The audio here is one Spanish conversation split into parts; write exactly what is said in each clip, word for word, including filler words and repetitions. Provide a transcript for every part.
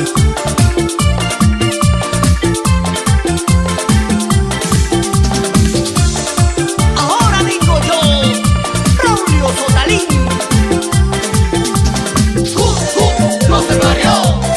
Ahora digo yo, Braulio Sotalín. ¡Uh, uh! ¡Los del barrio!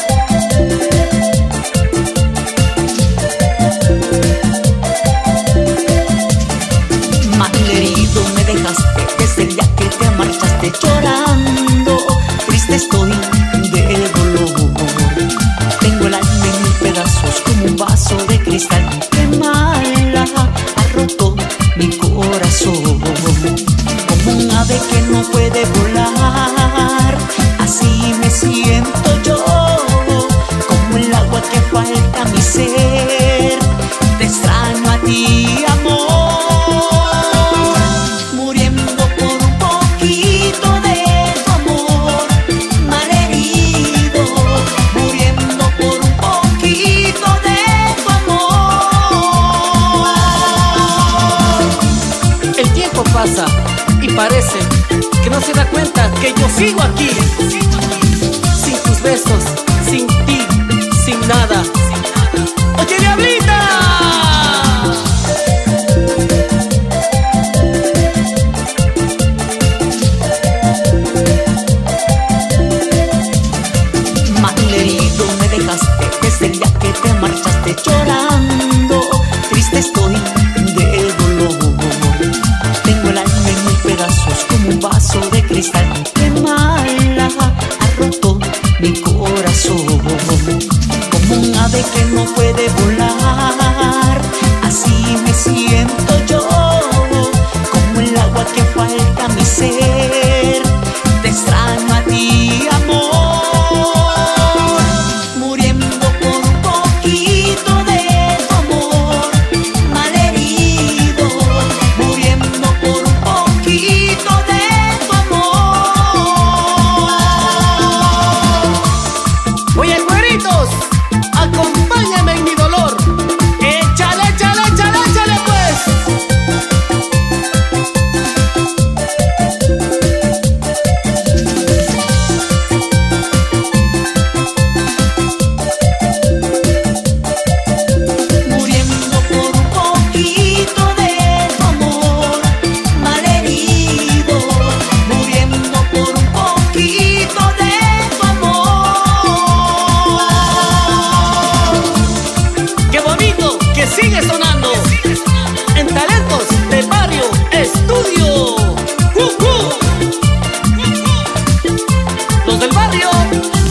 Malherido me dejaste desde el día que te marchaste, llorando, triste estoy de dolor. Tengo el alma en mil pedazos como un vaso de cristal que mala ha roto mi corazón. Como un ave que no puede volar, así me siento yo, como el agua que falta a mi ser. Te extraño a ti, amor. Pasa y parece que no se da cuenta que yo sigo aquí, sin tus besos, sin ti, sin nada. ¡Oye, diablita! Malherido me dejaste desde el día que te marchaste, llorando, triste estoy de dolor. Tengo el alma en mil pedazos como un vaso de cristal que mala ha roto mi corazón. Como un ave que no puede volar, así me siento yo, como el agua que falta a mi ser. Te extraño a ti, amor, muriendo por un poquito de tu amor. Malherido, muriendo por un poquito de tu amor. Oye, güeritos, acompáñame en mi dolor. Échale, échale, échale, échale pues. Muriendo por un poquito de tu amor. Malherido, muriendo por un poquito de tu amor. ¡Qué bonito que sigue sonando! En Talentos del Barrio Estudio. ¡Uh, uh! Los del barrio.